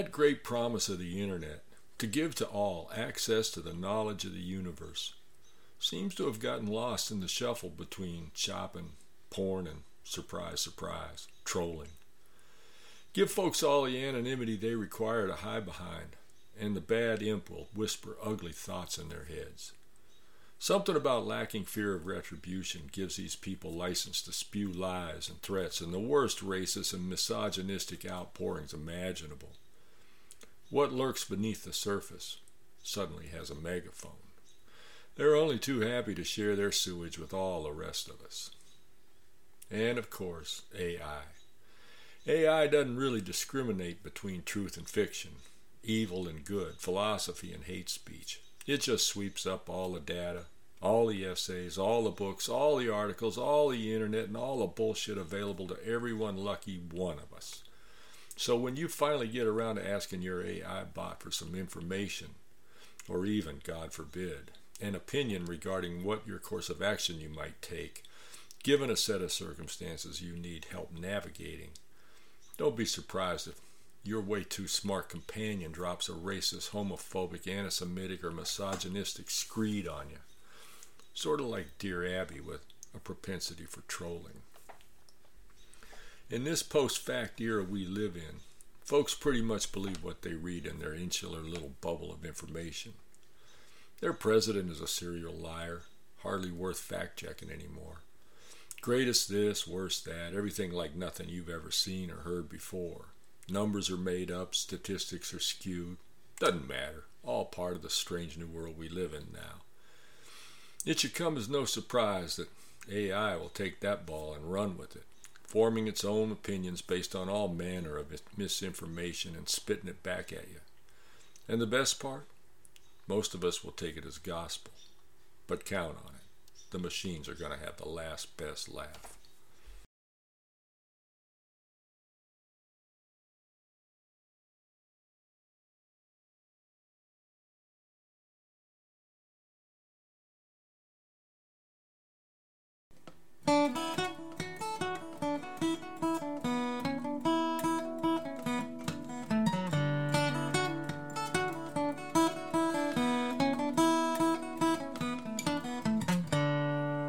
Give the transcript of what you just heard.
That great promise of the internet, to give to all access to the knowledge of the universe, seems to have gotten lost in the shuffle between shopping, porn, and surprise, surprise, trolling. Give folks all the anonymity they require to hide behind, and the bad imp will whisper ugly thoughts in their heads. Something about lacking fear of retribution gives these people license to spew lies and threats and the worst racist and misogynistic outpourings imaginable. What lurks beneath the surface suddenly has a megaphone. They're only too happy to share their sewage with all the rest of us. And of course, AI. AI doesn't really discriminate between truth and fiction, evil and good, philosophy and hate speech. It just sweeps up all the data, all the essays, all the books, all the articles, all the internet, and all the bullshit available to every one lucky one of us. So when you finally get around to asking your AI bot for some information, or even, God forbid, an opinion regarding what your course of action you might take, given a set of circumstances you need help navigating, don't be surprised if your way too smart companion drops a racist, homophobic, anti-Semitic, or misogynistic screed on you. Sort of like Dear Abby with a propensity for trolling. In this post-fact era we live in, folks pretty much believe what they read in their insular little bubble of information. Their president is a serial liar, hardly worth fact-checking anymore. Greatest this, worst that, everything like nothing you've ever seen or heard before. Numbers are made up, statistics are skewed. Doesn't matter. All part of the strange new world we live in now. It should come as no surprise that AI will take that ball and run with it, forming its own opinions based on all manner of misinformation and spitting it back at you. And the best part? Most of us will take it as gospel. But count on it. The machines are going to have the last best laugh.